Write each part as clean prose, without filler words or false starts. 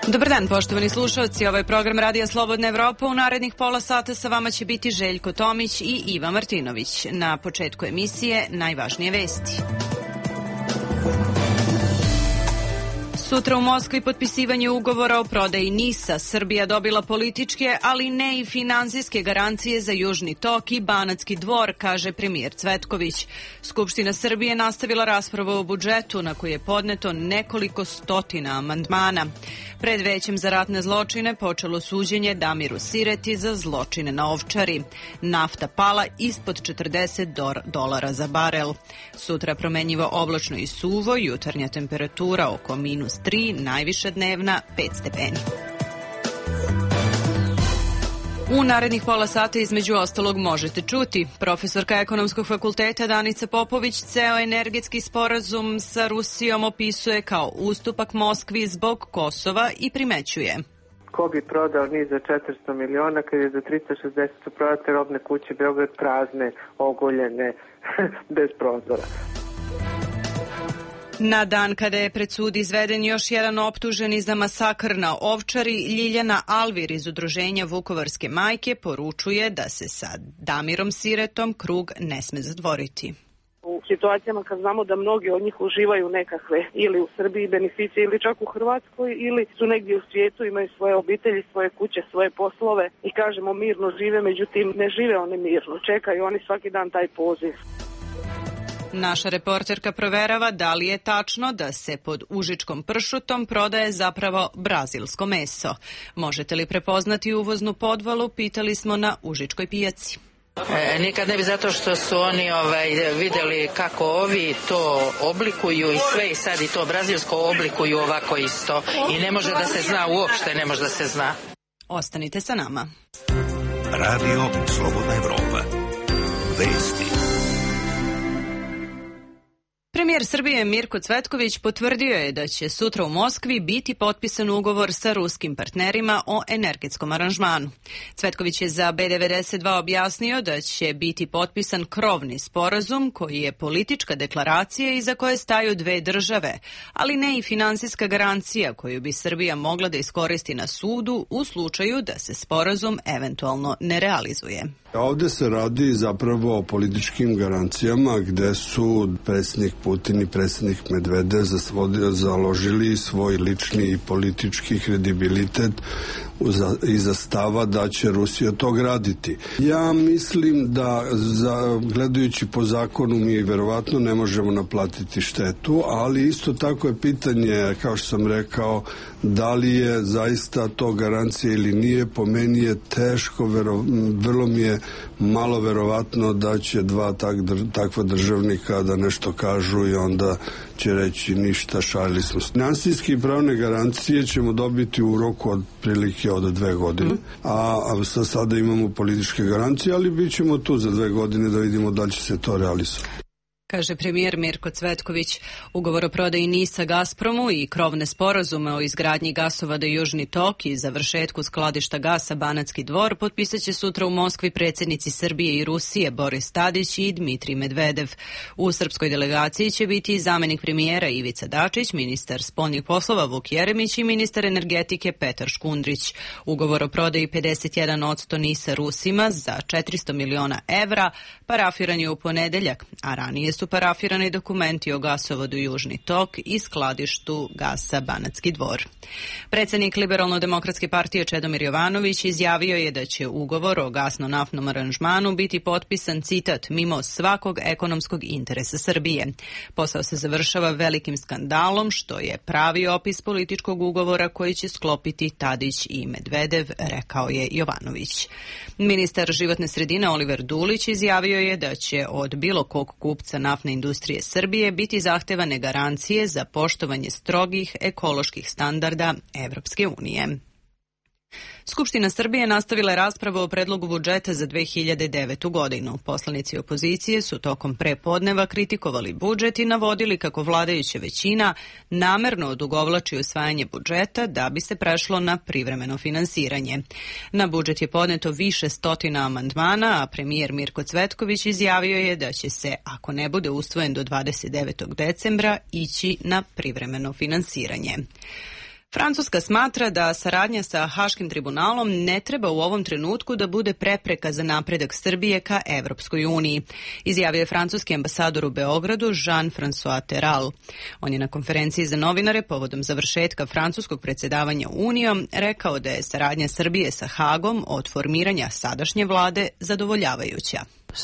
Dobar dan, poštovani slušalci. Ovo je program Radija Slobodna Evropa. U narednih pola sata sa vama će biti Željko Tomić i Iva Martinović. Na početku emisije najvažnije vesti. Sutra u Moskvi potpisivanje ugovora o prodaji NIS-a. Srbija dobila političke, ali ne i finansijske garancije za Južni tok i Banatski dvor, kaže premijer Cvetković. Skupština Srbije nastavila raspravu o budžetu na koji je podneto nekoliko stotina amandmana. Pred Većem za ratne zločine počelo suđenje Damiru Sireti za zločine na Ovčari. Nafta pala ispod $40 za barel. Sutra promenjivo oblačno i suvo, jutarnja temperatura oko -3, najviša dnevna 5 stepeni. U narednih pola sata između ostalog možete čuti. Profesorka Ekonomskog fakulteta Danica Popović ceo energetski sporazum sa Rusijom opisuje kao ustupak Moskvi zbog Kosova i primećuje: ko bi prodao NIS za 400 miliona kad je za 360 prodate robne kuće Beograd prazne, ogoljene, bez prozora. Na dan kada je pred sud izveden još jedan optuženi za masakr na Ovčari, Ljiljana Alvir iz udruženja Vukovarske majke poručuje da se sa Damirom Siretom krug ne sme zatvoriti. U situacijama kad znamo da mnogi od njih uživaju nekakve ili u Srbiji beneficije ili čak u Hrvatskoj ili su negdje u svijetu, imaju svoje obitelji, svoje kuće, svoje poslove i kažemo mirno žive, međutim ne žive oni mirno, čekaju oni svaki dan taj poziv. Naša reporterka proverava da li je tačno da se pod užičkom pršutom prodaje zapravo brazilsko meso. Možete li prepoznati uvoznu podvalu, pitali smo na užičkoj pijaci. Nikad ne bi, zato što su oni vidjeli kako ovi to oblikuju i sve, i sad i to brazilsko oblikuju ovako isto i ne može da se zna, uopšte ne može da se zna. Ostanite sa nama. Radio Slobodna Evropa. Vesti. Premijer Srbije Mirko Cvetković potvrdio je da će sutra u Moskvi biti potpisan ugovor sa ruskim partnerima o energetskom aranžmanu. Cvetković je za B92 objasnio da će biti potpisan krovni sporazum koji je politička deklaracija iza koje staju dve države, ali ne i finansijska garancija koju bi Srbija mogla da iskoristi na sudu u slučaju da se sporazum eventualno ne realizuje. Ovde se radi zapravo o političkim garancijama gde su predsjednik Putin i predsjednik Medvedev založili svoj lični i politički kredibilitet iza stava da će Rusija to graditi. Ja mislim da gledajući po zakonu mi verovatno ne možemo naplatiti štetu, ali isto tako je pitanje, kao što sam rekao, da li je zaista to garancija ili nije. Po meni je teško, vrlo mi je malo verovatno da će dva takva državnika da nešto kažu i onda će reći ništa, šalili smo se. Finansijske i pravne garancije ćemo dobiti u roku od prilike od 2 godine, a sada imamo političke garancije, ali bit ćemo tu za 2 godine da vidimo da li će se to realizovati. Kaže premijer Mirko Cvetković. Ugovor o prodaji NIS-a Gazpromu i krovne sporazume o izgradnji gasovoda Južni tok i završetku skladišta gasa Banatski dvor potpisat će sutra u Moskvi predsjednici Srbije i Rusije Boris Tadić i Dmitrij Medvedev. U srpskoj delegaciji će biti zamjenik premijera Ivica Dačić, ministar spoljnih poslova Vuk Jeremić i ministar energetike Petar Škundrić. Ugovor o prodaji 51% NIS-a Rusima za 400 miliona evra parafiran je u ponedeljak, a ranije su parafirani dokumenti o gasovodu Južni tok i skladištu gasa Banatski dvor. Predsjednik Liberalno-demokratske partije Čedomir Jovanović izjavio je da će ugovor o gasno-naftnom aranžmanu biti potpisan, citat, mimo svakog ekonomskog interesa Srbije. Posao se završava velikim skandalom, što je pravi opis političkog ugovora koji će sklopiti Tadić i Medvedev, rekao je Jovanović. Ministar životne sredine Oliver Dulić izjavio je da će od bilo kog kupca naftne industrije Srbije biti zahtevane garancije za poštovanje strogih ekoloških standarda Evropske unije. Skupština Srbije nastavila je raspravu o predlogu budžeta za 2009. godinu. Poslanici opozicije su tokom prepodneva kritikovali budžet i navodili kako vladajuća većina namerno odugovlači usvajanje budžeta da bi se prešlo na privremeno finansiranje. Na budžet je podneto više stotina amandmana, a premijer Mirko Cvetković izjavio je da će se, ako ne bude usvojen do 29. decembra, ići na privremeno finansiranje. Francuska smatra da saradnja sa Haškim tribunalom ne treba u ovom trenutku da bude prepreka za napredak Srbije ka Evropskoj uniji, izjavio je francuski ambasador u Beogradu Jean-François Terral. On je na konferenciji za novinare povodom završetka francuskog predsjedavanja Unijom rekao da je saradnja Srbije sa Hagom od formiranja sadašnje vlade zadovoljavajuća.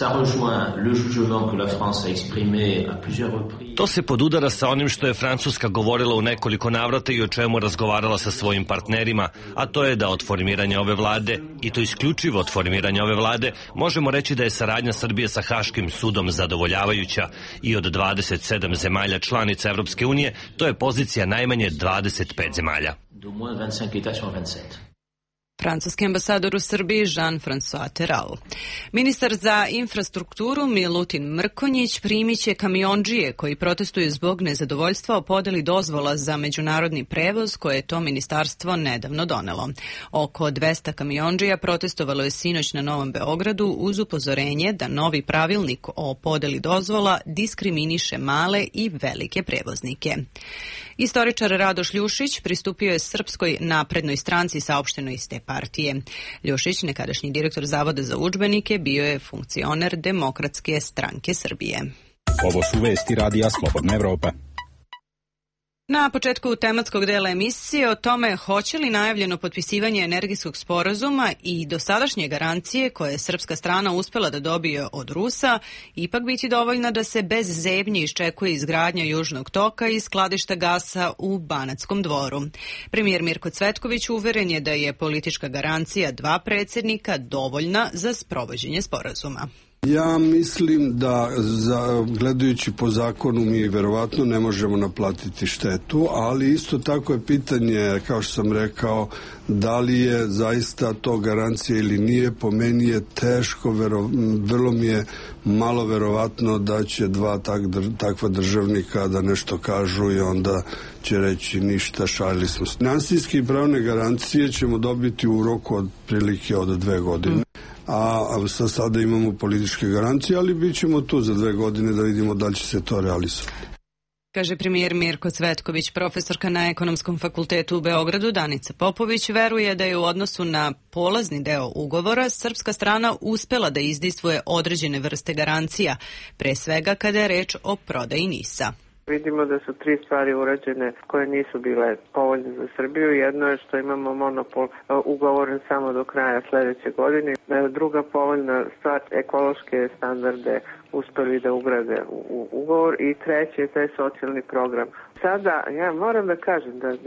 To se podudara sa onim što je Francuska govorila u nekoliko navrata i o čemu razgovarala sa svojim partnerima, a to je da od formiranja ove vlade, i to isključivo od formiranja ove vlade, možemo reći da je saradnja Srbije sa Haškim sudom zadovoljavajuća i od 27 zemalja članica Evropske unije, to je pozicija najmanje 25 zemalja. Francuski ambasador u Srbiji Jean-François Terral. Ministar za infrastrukturu Milutin Mrkonjić primit će kamiondžije koji protestuju zbog nezadovoljstva o podeli dozvola za međunarodni prevoz koje je to ministarstvo nedavno donelo. Oko 200 kamiondžija protestovalo je sinoć na Novom Beogradu uz upozorenje da novi pravilnik o podeli dozvola diskriminiše male i velike prevoznike. Istoričar Radoš Ljušić pristupio je Srpskoj naprednoj stranci saopšteno iz te partije. Ljušić, nekadašnji direktor Zavoda za udžbenike, bio je funkcioner Demokratske stranke Srbije. Ovo su vesti Radija Slobodna Evropa. Na početku tematskog dela emisije o tome hoće li najavljeno potpisivanje energijskog sporazuma i dosadašnje garancije koje je srpska strana uspela da dobije od Rusa ipak biti dovoljna da se bez zebnje iščekuje izgradnja Južnog toka i skladišta gasa u Banatskom Dvoru. Premijer Mirko Cvetković uveren je da je politička garancija dva predsjednika dovoljna za sprovođenje sporazuma. Ja mislim da gledajući po zakonu mi verovatno ne možemo naplatiti štetu, ali isto tako je pitanje, kao što sam rekao, da li je zaista to garancija ili nije. Po meni je teško, vrlo mi je malo verovatno da će dva takva državnika da nešto kažu i onda će reći ništa, šalili smo se. Finansijske i pravne garancije ćemo dobiti u roku od prilike od 2 godine. A sada imamo političke garancije, ali bit ćemo tu za 2 godine da vidimo da li će se to realizovati. Kaže premijer Mirko Cvetković. Profesorka na Ekonomskom fakultetu u Beogradu Danica Popović veruje da je u odnosu na polazni deo ugovora srpska strana uspela da izdejstvuje određene vrste garancija, pre svega kada je reč o prodaji NIS-a. Vidimo da su 3 stvari urađene koje nisu bile povoljne za Srbiju. Jedno je što imamo monopol ugovoren samo do kraja sljedeće godine. Druga povoljna stvar, ekološke standarde uspeli da ugrade u ugovor. I treće je taj socijalni program. Sada ja moram da kažem da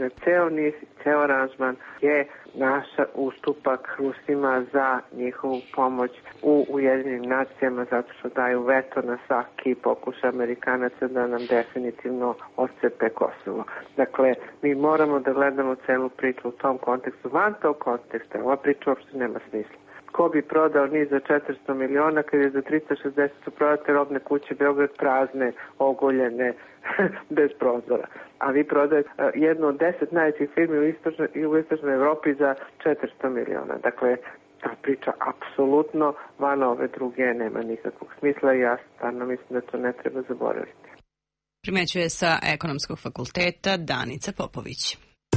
ceo aranžman je naša ustupak Rusima za njihovu pomoć u Ujedinjenim nacijama zato što daju veto na svaki pokušaj Amerikanaca da nam definitivno odcepe Kosovo. Dakle, mi moramo da gledamo celu priču u tom kontekstu. Van tog konteksta, ova priča uopšte nema smisla. Ko bi prodao NIS za 400 miliona kad je za 360 su prodate robne kuće Beograd prazne, ogoljene, bez prozora. A vi prodajete jednu od 10 najvećih firmi u istočnoj Evropi za 400 miliona. Dakle, ta priča apsolutno van ove druge nema nikakvog smisla i ja stvarno mislim da to ne treba zaboraviti. Primećuje sa Ekonomskog fakulteta Danica Popović.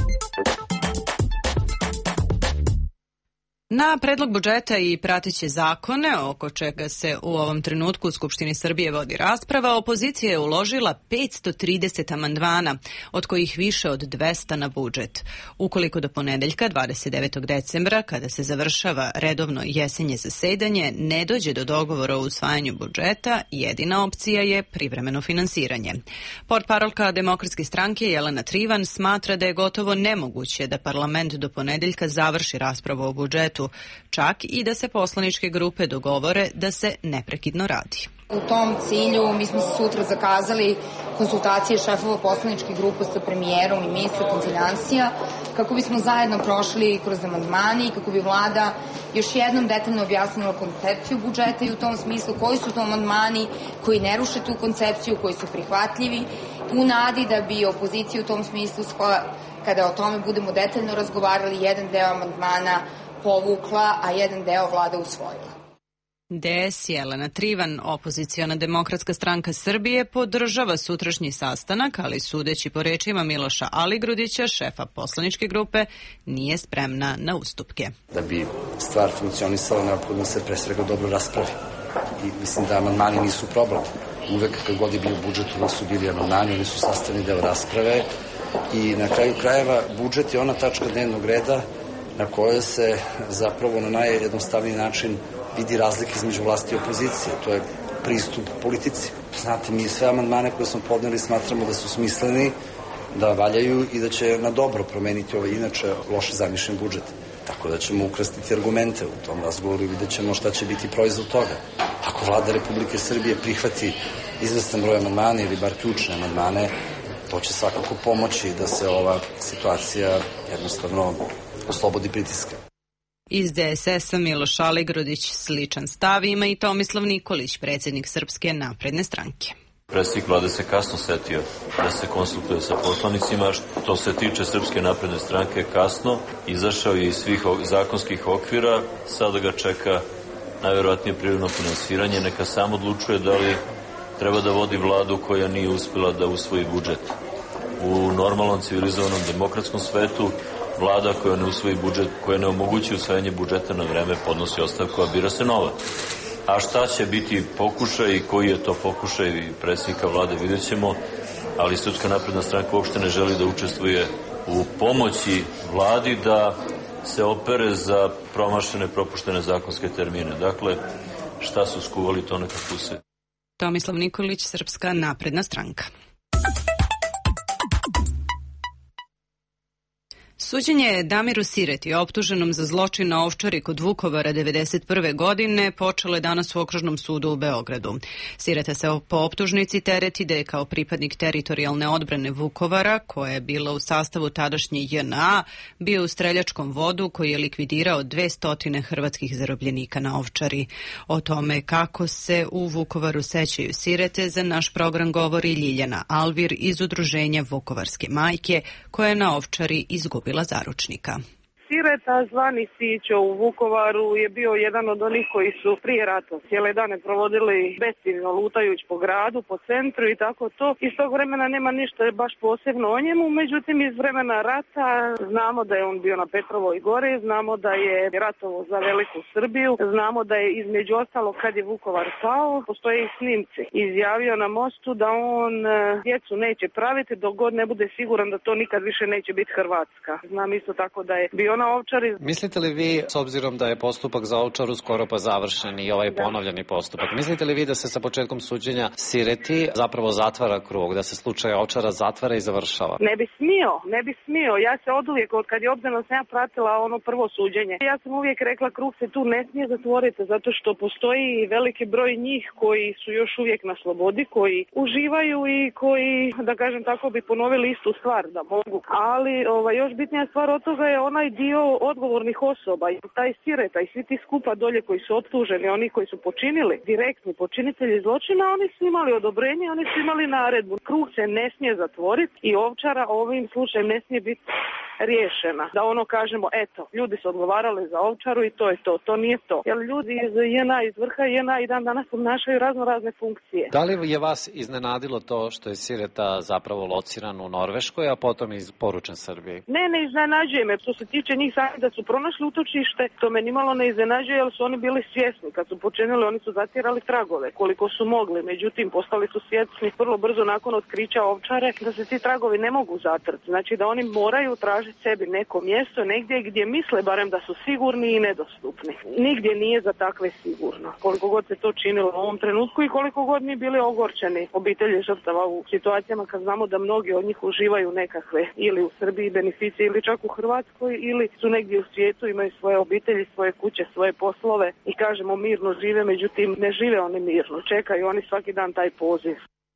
Na predlog budžeta i prateće zakone, oko čega se u ovom trenutku u Skupštini Srbije vodi rasprava, opozicija je uložila 530 amandmana, od kojih više od 200 na budžet. Ukoliko do ponedeljka, 29. decembra, kada se završava redovno jesenje zasedanje, ne dođe do dogovora o usvajanju budžeta, jedina opcija je privremeno finansiranje. Portparolka Demokratske stranke Jelena Trivan smatra da je gotovo nemoguće da parlament do ponedeljka završi raspravu o budžetu, čak i da se poslaničke grupe dogovore da se neprekidno radi. U tom cilju mi smo sutra zakazali konsultacije šefova poslaničkih grupa sa premijerom i ministrom finansija kako bismo zajedno prošli kroz amandmane i kako bi vlada još jednom detaljno objasnila koncepciju budžeta i u tom smislu koji su to amandmani koji ne ruše tu koncepciju, koji su prihvatljivi, u nadi da bi opozicija u tom smislu, kada o tome budemo detaljno razgovarali, jedan deo amandmana povukla, a jedan deo vlada usvojila. DS Jelena Trivan, opoziciona Demokratska stranka Srbije, podržava sutrašnji sastanak, ali sudeći po rečima Miloša Aligrudića, šefa poslaničke grupe, nije spremna na ustupke. Da bi stvar funkcionisala, neophodno se pre svega dobro raspravi. I mislim da amandmani nisu problem. Uvek kad god je bio budžet, uvek su bili amandmani, oni su sastavni deo rasprave i na kraju krajeva budžet je ona tačka dnevnog reda na kojoj se zapravo na najjednostavniji način vidi razlika između vlasti i opozicije. To je pristup politici. Znate, mi sve amandmane koje smo podneli smatramo da su smisleni, da valjaju i da će na dobro promeniti ovaj inače loše zamišljen budžet. Tako da ćemo ukrstiti argumente u tom razgovoru i vidjet ćemo šta će biti proizvod toga. Ako vlada Republike Srbije prihvati izvestan broj amandmana ili bar ključne amandmane, to će svakako pomoći da se ova situacija jednostavno oslobodi pritiska. Iz DSS-a Miloš Aligrudić sličan stav ima i Tomislav Nikolić, predsjednik Srpske napredne stranke. Predsjednik vlade se kasno setio da se konsultuje sa poslanicima, što se tiče Srpske napredne stranke kasno, izašao je iz svih zakonskih okvira, sada ga čeka najverovatnije prirodno finansiranje, neka sam odlučuje da li treba da vodi vladu koja nije uspjela da usvoji budžet. U normalnom, civilizovannom, demokratskom svetu vlada koja ne usvoji budžet, koja ne omogući usvajanje budžeta na vreme, podnosi ostavku, a bira se nova. A šta će biti pokušaj i koji je to pokušaj predsjednika vlade, vidjet ćemo, ali Srpska napredna stranka uopšte ne želi da učestvuje u pomoći vladi da se opere za promašene, propuštene zakonske termine. Dakle, šta su skuvali, to neka kuse. Tomislav Nikolić, Srpska napredna stranka. Suđenje Damiru Sireti, optuženom za zločin na Ovčari kod Vukovara 1991. godine, počelo je danas u Okružnom sudu u Beogradu. Sireta se po optužnici tereti da je kao pripadnik teritorijalne odbrane Vukovara, koja je bila u sastavu tadašnje JNA, bio u streljačkom vodu koji je likvidirao 200 hrvatskih zarobljenika na Ovčari. O tome kako se u Vukovaru sećaju Sirete za naš program govori Ljiljana Alvir iz udruženja Vukovarske majke, koja je na Ovčari izgubila zaručnika. Sireta, zvani Sićo u Vukovaru, je bio jedan od onih koji su prije rata cijele dane provodili besciljno lutajući po gradu, po centru i tako to. Iz tog vremena nema ništa baš posebno o njemu, međutim iz vremena rata znamo da je on bio na Petrovoj gori, znamo da je ratovo za veliku Srbiju, znamo da je između ostalo kad je Vukovar pao, postoje i snimci. Izjavio na mostu da on djecu neće praviti dok god ne bude siguran da to nikad više neće biti Hrvatska. Znam isto tako da je bio na Ovčari. Mislite li vi, s obzirom da je postupak za Ovčaru skoro pa završen i ovaj ponovljeni postupak, mislite li vi da se sa početkom suđenja Sireti zapravo zatvara krug, da se slučaj Ovčara zatvara i završava? Ne bi smio. Ja se oduvijek, od kad je obdano sam ja pratila ono prvo suđenje, ja sam uvijek rekla krug se tu ne smije zatvoriti, zato što postoji veliki broj njih koji su još uvijek na slobodi, koji uživaju i koji, da kažem tako, bi ponovili istu stvar da mogu. Ali još bitnija stvar od toga je onaj dio odgovornih osoba i taj Sireta i svi ti skupa dolje koji su optuženi, oni koji su počinili, direktni počinitelji zločina, oni su imali odobrenje, oni su imali naredbu. Krug se ne smije zatvoriti i Ovčara ovim slučajem ne smije biti riješena. Da ono kažemo, eto, ljudi su odgovarali za Ovčaru i to je to. To nije to. Jer ljudi iz JNA, iz vrha JNA i dan danas obnašaju razne funkcije. Da li je vas iznenadilo to što je Sireta zapravo lociran u Norveškoj, a potom poručen Srbiji? Ne iznenađuje me. Što se tiče njih sami da su pronašli utočište, to me nimalo ne iznenađuje, jer su oni bili svjesni. Kad su počinili, oni su zatirali tragove koliko su mogli. Međutim, postali su svjesni vrlo brzo nakon otkrića Ovčare da se ti tragovi ne mogu zatrti. Znači da oni moraju tražiti sebi neko mjesto, negdje gdje misle barem da su sigurni i nedostupni. Nigdje nije za takve sigurno. Koliko god se to činilo u ovom trenutku i koliko god mi bili ogorčeni obitelji žrtava u situacijama kad znamo da mnogi od njih uživaju nekakve ili u Srbiji beneficije ili čak u Hrvatskoj ili su negdje u svijetu, imaju svoje obitelji, svoje kuće, svoje poslove i kažemo mirno žive, međutim ne žive oni mirno, čekaju oni svaki dan taj poziv.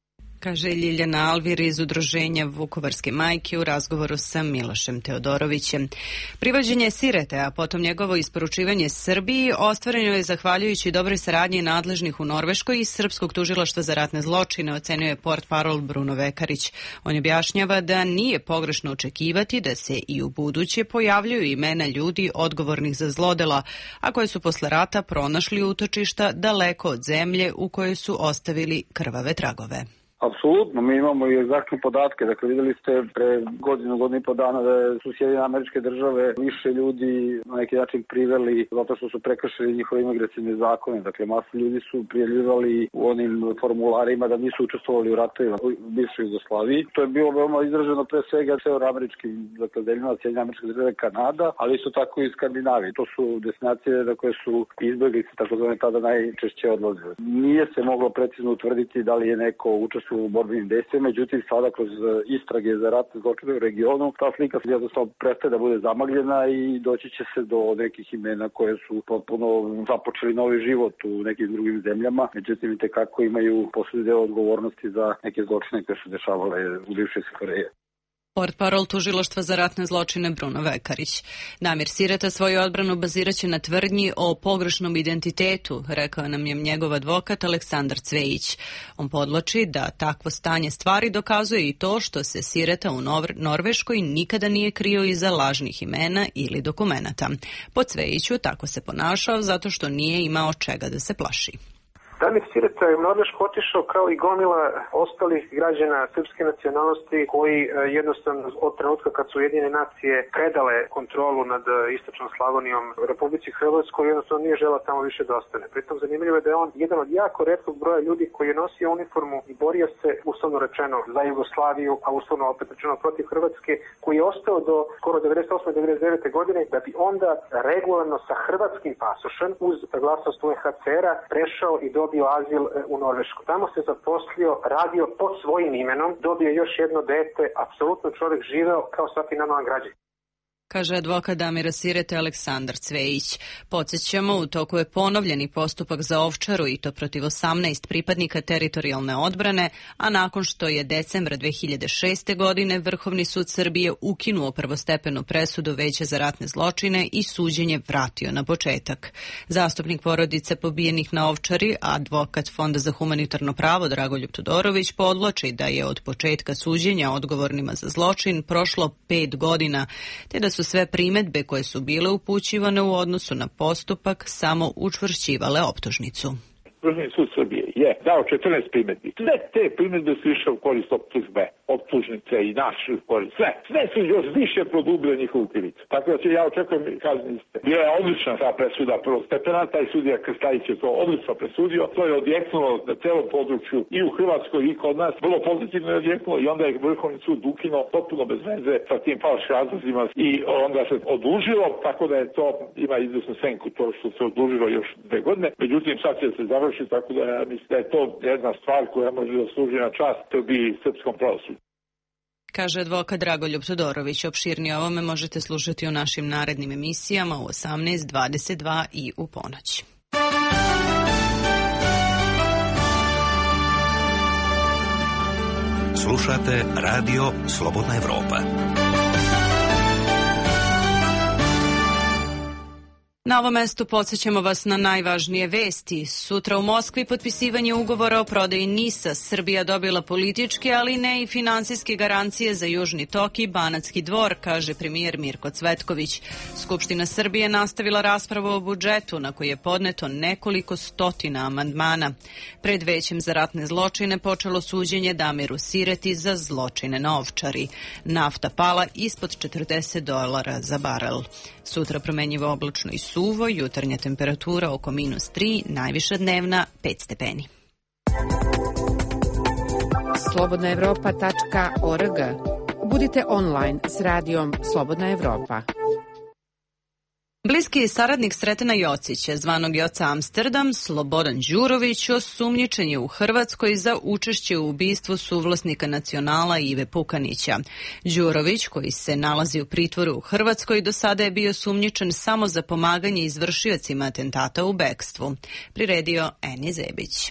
kaže Ljiljana Alvir iz Udruženja Vukovarske majke u razgovoru sa Milošem Teodorovićem. Privođenje Sirete, a potom njegovo isporučivanje Srbiji ostvareno je zahvaljujući dobroj saradnji nadležnih u Norveškoj i Srpskog tužilaštva za ratne zločine, ocenio je portparol Bruno Vekarić. On objašnjava da nije pogrešno očekivati da se i u buduće pojavljuju imena ljudi odgovornih za zlodela, a koje su posle rata pronašli utočišta daleko od zemlje u kojoj su ostavili krvave tragove. Apsolutno, mi imamo i egzaktne podatke. Dakle, videli ste pre godinu i po dana da su Sjedinjene Američke Države više ljudi na neki način priveli zato što su prekršili njihove imigracijne zakone. Dakle, masa ljudi su prijavljivali u onim formularima da nisu učestvovali u ratovima u bivšoj Jugoslaviji. To je bilo veoma izraženo pre svega severoameričkim, dakle, deljima Sjedinjene Američke Države, Kanada, ali isto tako i Skandinavije. To su destinacije na koje su izbeglice, takozvane tada najčešće odlazile. Nije se moglo precizno utvrditi da li je neko učestvovao u borbenim dejstvima, međutim sada kroz istrage za ratne zločine u regionu ta slika jednostavno prestaje da bude zamagljena i doći će se do nekih imena koje su potpuno započeli novi život u nekim drugim zemljama, međutim i tekako imaju poslednji deo odgovornosti za neke zločine koje su dešavale u bivšoj SFRJ. Portparol tužilaštva za ratne zločine Bruno Vekarić. Damir Sireta svoju odbranu baziraće na tvrdnji o pogrešnom identitetu, rekao nam je njegov advokat Aleksandar Cvejić. On podvlači da takvo stanje stvari dokazuje i to što se Sireta u Norveškoj nikada nije krio iza lažnih imena ili dokumenata. Po Cvejiću tako se ponašao zato što nije imao čega da se plaši. Damir Sireta je u Norvešku otišao kao i gomila ostalih građana srpske nacionalnosti koji jednostavno od trenutka kad su Ujedinjene nacije predale kontrolu nad istočnom Slavonijom Republici Hrvatskoj jednostavno nije želeo tamo više da ostane. Pritom zanimljivo je da je on jedan od jako retkog broja ljudi koji je nosio uniformu i borio se uslovno rečeno za Jugoslaviju, a uslovno opet rečeno protiv Hrvatske, koji je ostao do skoro 98-99. godine da bi onda regularno sa hrvatskim pasošem uz saglasnost UNHCR-a prešao i dobio azil u Norvešku. Tamo se zaposlio, radio pod svojim imenom, dobio još jedno dete, apsolutno čovjek živeo kao svaki normalan građanin. Kaže advokat Damira Sirete Aleksandar Cvejić. Podsjećamo, u toku je ponovljeni postupak za Ovčaru i to protiv 18 pripadnika teritorijalne odbrane, a nakon što je decembra 2006. godine Vrhovni sud Srbije ukinuo prvostepenu presudu Veća za ratne zločine i suđenje vratio na početak. Zastupnik porodice pobijenih na Ovčari, advokat Fonda za humanitarno pravo Dragoljub Todorović podvlači da je od početka suđenja odgovornima za zločin prošlo 5 godina, te da su sve primedbe koje su bile upućivane u odnosu na postupak samo učvršćivale optužnicu. Vrhovni sud Srbije je dao 14 primedbi. Sve te primedbe su išle u korist optužnice i našu korist. Sve su još više produbile njihovu krivicu. Tako da ja očekujem kazniste. Bila je odlična ta presuda prvostepena, taj sudija Krstajić je to odlično presudio. To je odjeknulo na celom području i u Hrvatskoj i kod nas. Vrlo pozitivno je odjeknulo i onda je Vrhovni sud ukinuo potpuno bez veze sa tim falšnim razlozima i onda se odužilo, tako da je to ima izvesnu senku to što se odužilo još 2 godine. Međutim, sad će se završiti, tako da ja mislim da je to jedna stvar koja može da služi na čast bi srpskom pravosuđu. Kaže advokat Dragoljub Todorović. Opširnije ovome možete slušati u našim narednim emisijama u 18, 22 i u ponoć. Slušate Radio Slobodna Evropa. Na ovom mestu podsjećamo vas na najvažnije vesti. Sutra u Moskvi potpisivanje ugovora o prodaji NIS-a. Srbija dobila političke, ali ne i finansijske garancije za Južni tok i Banatski dvor, kaže premijer Mirko Cvetković. Skupština Srbije nastavila raspravu o budžetu, na koji je podneto nekoliko stotina amandmana. Pred Većem za ratne zločine počelo suđenje Damiru Sireti za zločine na Ovčari. Nafta pala ispod $40 za barel. Sutra promenjivo oblačno i suvo, jutarnja temperatura oko -3, najviša dnevna 5 stepeni. slobodnaevropa.org. Budite online s radijom Slobodna Evropa. Bliski saradnik Sretena Jocića, zvanog Joca Amsterdam, Slobodan Đurović, osumnjičen je u Hrvatskoj za učešće u ubistvu suvlasnika Nacionala Ive Pukanića. Đurović, koji se nalazi u pritvoru u Hrvatskoj, do sada je bio sumnjičen samo za pomaganje izvršiocima atentata u bekstvu. Priredio Eni Zebić.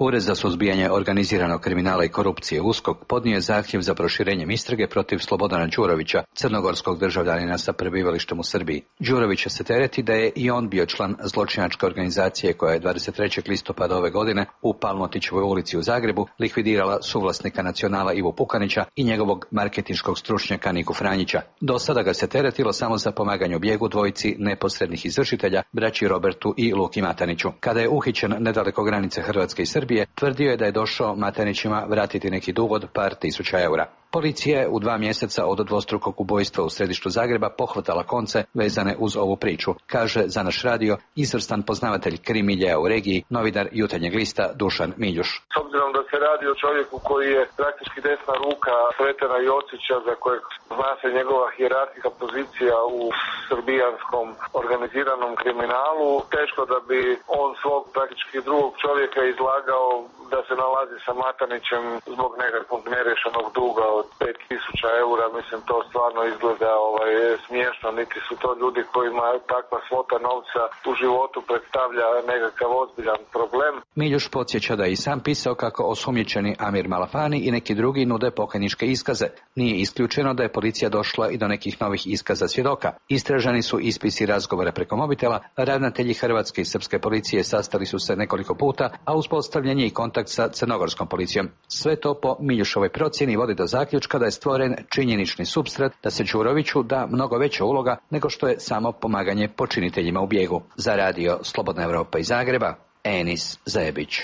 Ured za suzbijanje organiziranog kriminala i korupcije USKOK podnio je zahtjev za proširenjem istrage protiv Slobodana Đurovića, crnogorskog državljanina sa prebivalištem u Srbiji. Đurovića se tereti da je i on bio član zločinačke organizacije koja je 23. listopada ove godine u Palmotićevoj ulici u Zagrebu likvidirala suvlasnika Nacionala Ivu Pukanića i njegovog marketinškog stručnjaka Niku Franjića. Do sada ga se teretilo samo za pomaganje u bijegu dvojici neposrednih izvršitelja, braći Robertu i Luki Mataniću. Kada je uhićen nedaleko granice Hrvatske i Srbije, tvrdio je da je došao Matanićima vratiti neki dug od par tisuća eura. Policija je u 2 mjeseca od dvostrukog ubojstva u središtu Zagreba pohvatala konce vezane uz ovu priču, kaže za naš radio izvrstan poznavatelj krim miljea u regiji, novinar Jutarnjeg lista Dušan Miljuš. S obzirom da se radi o čovjeku koji je praktički desna ruka Sretena Jocića, za kojeg zna se njegova hijerarhijska pozicija u srbijanskom organiziranom kriminalu, teško da bi on svog praktički drugog čovjeka izlagao da se nalazi sa Matanićem zbog nekakvog nerešenog duga od 5.000 eura. Mislim, to stvarno izgleda smiješno, niti su to ljudi kojima takva svota novca u životu predstavlja nekakav ozbiljan problem. Miljuš podsjeća da je i sam pisao kako osumnjičeni Amir Malafani i neki drugi nude pokajničke iskaze. Nije isključeno da je policija došla i do nekih novih iskaza svjedoka. Istražani su ispisi razgovora preko mobitela, ravnatelji hrvatske i srpske policije sastali su se nekoliko puta, a uspostavljen je i kontakt sa crnogorskom policijom. Sve to po Miljušovoj procjeni vodi do zaključka da je stvoren činjenični supstrat da se Đuroviću da mnogo veća uloga nego što je samo pomaganje počiniteljima u bijegu. Za radio Slobodna Evropa iz Zagreba, Enis Zajebić.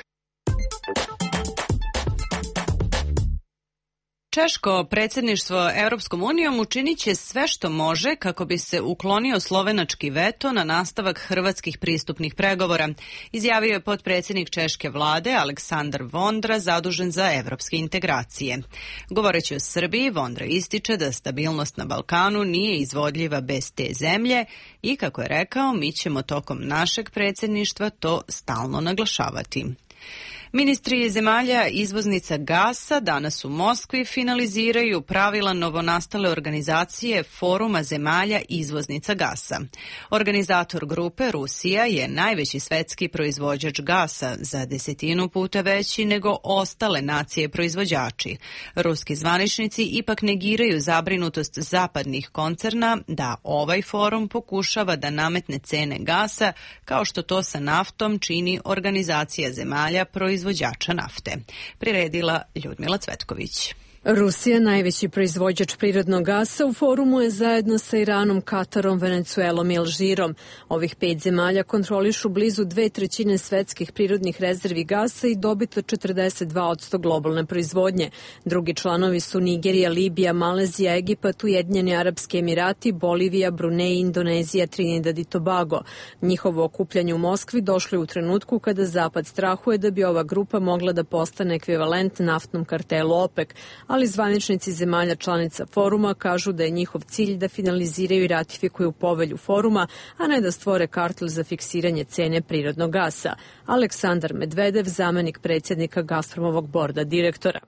Češko predsjedništvo Europskom unijom učinit će sve što može kako bi se uklonio slovenački veto na nastavak hrvatskih pristupnih pregovora, izjavio je potpredsjednik češke vlade Aleksandar Vondra, zadužen za evropske integracije. Govoreći o Srbiji, Vondra ističe da stabilnost na Balkanu nije izvodljiva bez te zemlje i, kako je rekao, mi ćemo tokom našeg predsjedništva to stalno naglašavati. Ministri zemalja izvoznica gasa danas u Moskvi finaliziraju pravila novonastale organizacije Foruma zemalja izvoznica gasa. Organizator grupe Rusija je najveći svetski proizvođač gasa, za 10 puta veći nego ostale nacije proizvođači. Ruski zvaničnici ipak negiraju zabrinutost zapadnih koncerna da ovaj forum pokušava da nametne cene gasa kao što to sa naftom čini organizacija zemalja proizvođača nafte. Priredila Ljudmila Cvetković. Rusija, najveći proizvođač prirodnog gasa, u forumu je zajedno sa Iranom, Katarom, Venecuelom i Alžirom. Ovih 5 zemalja kontrolišu blizu 2/3 svetskih prirodnih rezervi gasa i dobit od 42% globalne proizvodnje. Drugi članovi su Nigerija, Libija, Malezija, Egipat, Ujedinjeni Arapski Emirati, Bolivija, Brunej, Indonezija, Trinidad i Tobago. Njihovo okupljanje u Moskvi došlo je u trenutku kada Zapad strahuje da bi ova grupa mogla da postane ekvivalent naftnom kartelu OPEC, ali zvaničnici zemalja članica foruma kažu da je njihov cilj da finaliziraju i ratifikuju povelju foruma, a ne da stvore kartel za fiksiranje cene prirodnog gasa. Aleksandar Medvedev, zamenik predsjednika Gazpromovog borda direktora.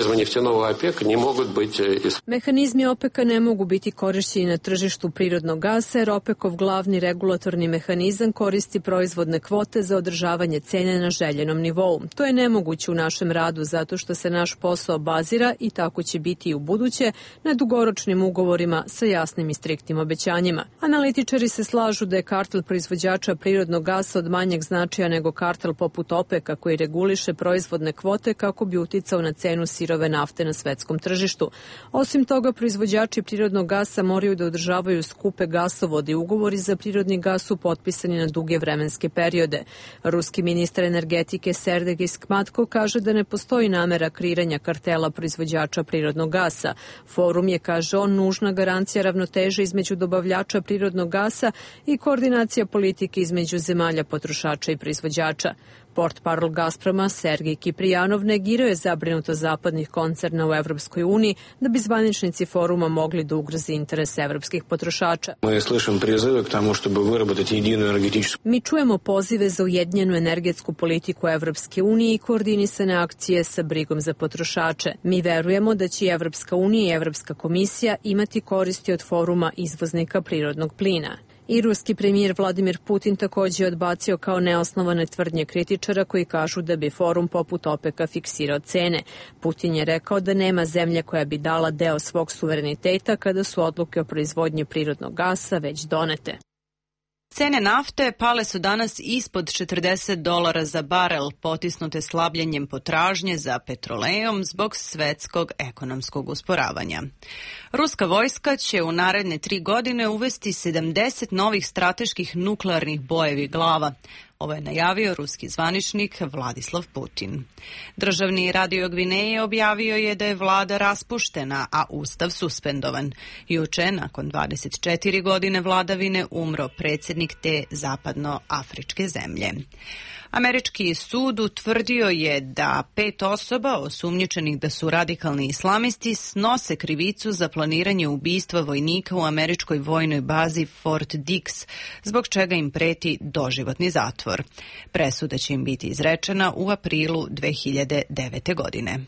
Mehanizmi OPEC-a ne mogu biti korišćeni na tržištu prirodnog gasa, jer OPEC-ov glavni regulatorni mehanizam koristi proizvodne kvote za održavanje cene na željenom nivou. To je nemoguće u našem radu zato što se naš posao bazira i tako će biti i u buduće na dugoročnim ugovorima sa jasnim i striktnim obećanjima. Analitičari se slažu da je kartel proizvođača prirodnog gasa od manjeg značaja nego kartel poput OPEC-a koji reguliše proizvodne kvote kako bi uticao na cenu sirove nafte na svetskom tržištu. Osim toga, proizvođači prirodnog gasa moraju da održavaju skupe gasovode i ugovori za prirodni gas su potpisani na duge vremenske periode. Ruski ministar energetike Sergej Skmatko kaže da ne postoji namera kreiranja kartela proizvođača prirodnog gasa. Forum je, kaže on, nužna garancija ravnoteže između dobavljača prirodnog gasa i koordinacija politike između zemalja potrošača i proizvođača. Portparol Gazproma Sergej Kiprijanov negirao je zabrinutost zapadnih koncerna u Evropskoj uniji da bi zvaničnici foruma mogli da ugroze interese evropskih potrošača. Mi čujemo pozive za ujedinjenu energetsku politiku Evropske unije i koordinisane akcije sa brigom za potrošače. Mi verujemo da će Evropska unija i Evropska komisija imati koristi od foruma izvoznika prirodnog plina. I ruski premijer Vladimir Putin takođe je odbacio kao neosnovane tvrdnje kritičara koji kažu da bi forum poput OPEC-a fiksirao cene. Putin je rekao da nema zemlje koja bi dala deo svog suvereniteta kada su odluke o proizvodnji prirodnog gasa već donete. Cene nafte pale su danas ispod $40 za barel, potisnute slabljenjem potražnje za petrolejom zbog svetskog ekonomskog usporavanja. Ruska vojska će u naredne 3 godine uvesti 70 novih strateških nuklearnih bojevih glava. Ovo je najavio ruski zvaničnik Vladislav Putin. Državni radio Gvineje objavio je da je vlada raspuštena, a ustav suspendovan. Juče, nakon 24 godine vladavine, umro predsjednik te zapadnoafričke zemlje. Američki sud utvrdio je da 5 osoba osumnjičenih da su radikalni islamisti snose krivicu za planiranje ubistva vojnika u američkoj vojnoj bazi Fort Dix, zbog čega im preti doživotni zatvor. Presuda će im biti izrečena u aprilu 2009. godine.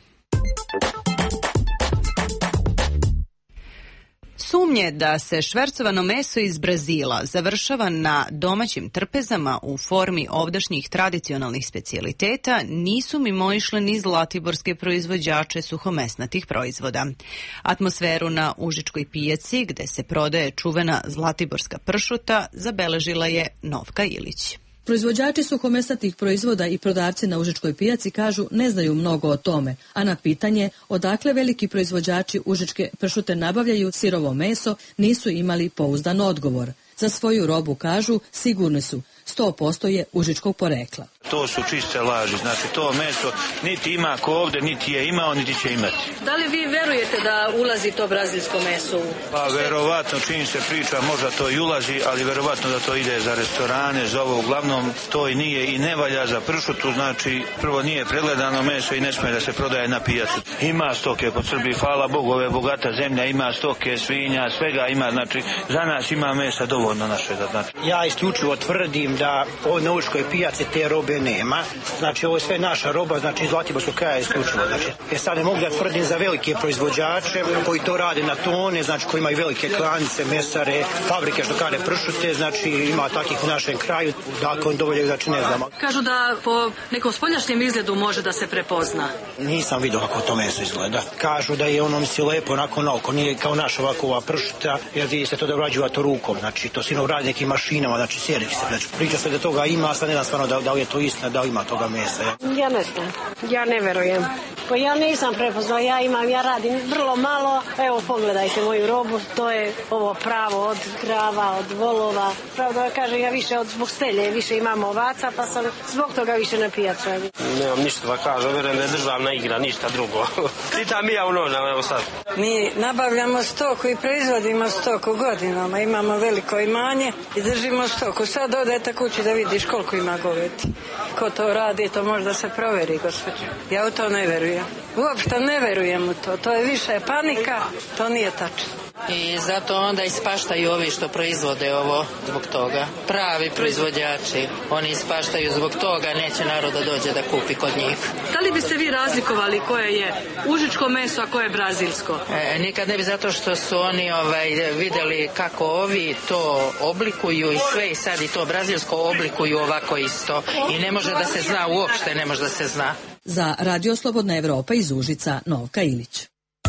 Sumnje da se švercovano meso iz Brazila završava na domaćim trpezama u formi ovdašnjih tradicionalnih specijaliteta nisu mimoišle ni zlatiborske proizvođače suhomesnatih proizvoda. Atmosferu na Užičkoj pijaci, gde se prodaje čuvena zlatiborska pršuta, zabeležila je Novka Ilić. Proizvođači suhomesnatih proizvoda i prodavci na Užičkoj pijaci kažu ne znaju mnogo o tome, a na pitanje odakle veliki proizvođači užičke pršute nabavljaju sirovo meso nisu imali pouzdan odgovor. Za svoju robu, kažu, sigurni su, 100% je užičkog porekla. To su čiste laži, znači to meso niti ima ko ovde, niti je imao, niti će imati. Da li vi verujete da ulazi to brazilsko meso? Pa verovatno, čim se priča, možda to i ulazi, ali verovatno da to ide za restorane, za ovo uglavnom to i nije i ne valja za pršutu, znači prvo nije pregledano meso i ne smije da se prodaje na pijacu. Ima stoke po Srbiji, hvala Bogu, ove bogata zemlja, ima stoke, svinja, svega ima, znači za nas ima mesa dovoljno našega. Znači. Ja isključivo tvrdim da na Užičkoj pijaci te robe nema. Znači ovo je sve naša roba, znači iz Zlatiborskog kraja isključivo. Znači, sad ne mogu da tvrdim za velike proizvođače koji to rade na tone, znači koji imaju velike klanice, mesare, fabrike što kare pršute, znači ima takih u našem kraju, dakle on dovoljaju, znači ne znamo. Kažu da po nekom spoljašnjem izgledu može da se prepozna. Nisam vidio kako to meso izgleda. Kažu da je ono misli lepo onako na oko, nije kao naša ovakova pršuta, jer se to da urađuva to rukom, znači to sino radi nekim mašinama, znači sjeri se, znači priča se da toga ima, sad ne znam stvarno da li je to istina, da li ima toga mesa. Ja ne znam, ja ne verujem. Pa ja nisam prepoznala, ja radim vrlo malo, evo pogledajte moju robu, to je ovo pravo od krava, od volova. Pravda da kažem, ja više od zbog stelje, više imam ovaca, pa sam zbog toga više na pijacu. Nemam ništa da kažem, verujem da je državna igra, ništa drugo. Čitam i ja u novinama, evo sad. Mi nabavljamo stoku i proizvodimo stoku godinama, imamo veliko imanje i držimo stoku. Sad odete kući da vidiš koliko ima goveti. Ko to radi, to možda se proveri, gospođo. Ja u to ne verujem. Uopšte ne verujem u to. To je više panika, to nije tačno. I zato onda ispaštaju ovi što proizvode ovo zbog toga. Pravi proizvođači, oni ispaštaju zbog toga, neće narod da dođe da kupi kod njih. Da li biste vi razlikovali koje je užičko meso, a koje je brazilsko? Nikad ne bi, zato što su oni videli kako ovi to oblikuju i sve, i sad i to brazilsko oblikuju ovako isto. I ne može da se zna, uopšte ne može da se zna. Za Radio Slobodna Evropa iz Užica, Novka Ilić.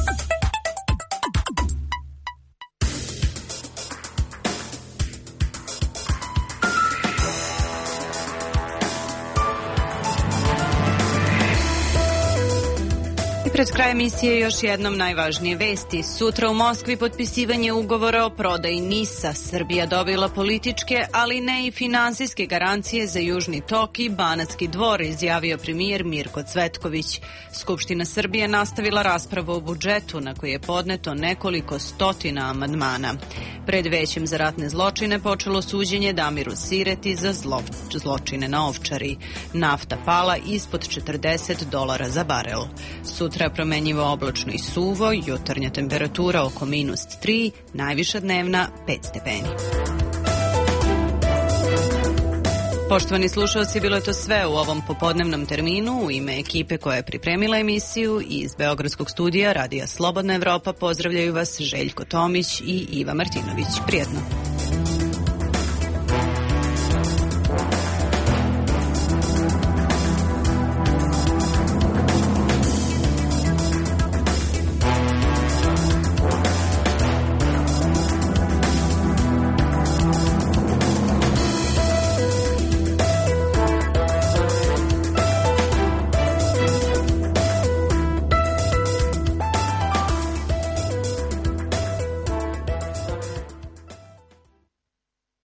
Pred kraj emisije još jednom najvažnije vesti. Sutra u Moskvi potpisivanje ugovora o prodaji NIS-a. Srbija dobila političke, ali ne i finansijske garancije za Južni tok i Banatski dvor, izjavio premijer Mirko Cvetković. Skupština Srbije nastavila raspravu o budžetu, na koji je podneto nekoliko stotina amandmana. Pred Većem za ratne zločine počelo suđenje Damiru Sireti za zločine na Ovčari. Nafta pala ispod $40 za barel. Sutra promenjivo oblačno i suvo, jutarnja temperatura oko -3, najviša dnevna 5 stepeni. Poštovani slušalci, bilo je to sve u ovom popodnevnom terminu. U ime ekipe koja je pripremila emisiju iz Beogradskog studija Radija Slobodna Evropa pozdravljaju vas Željko Tomić i Iva Martinović. Prijetno.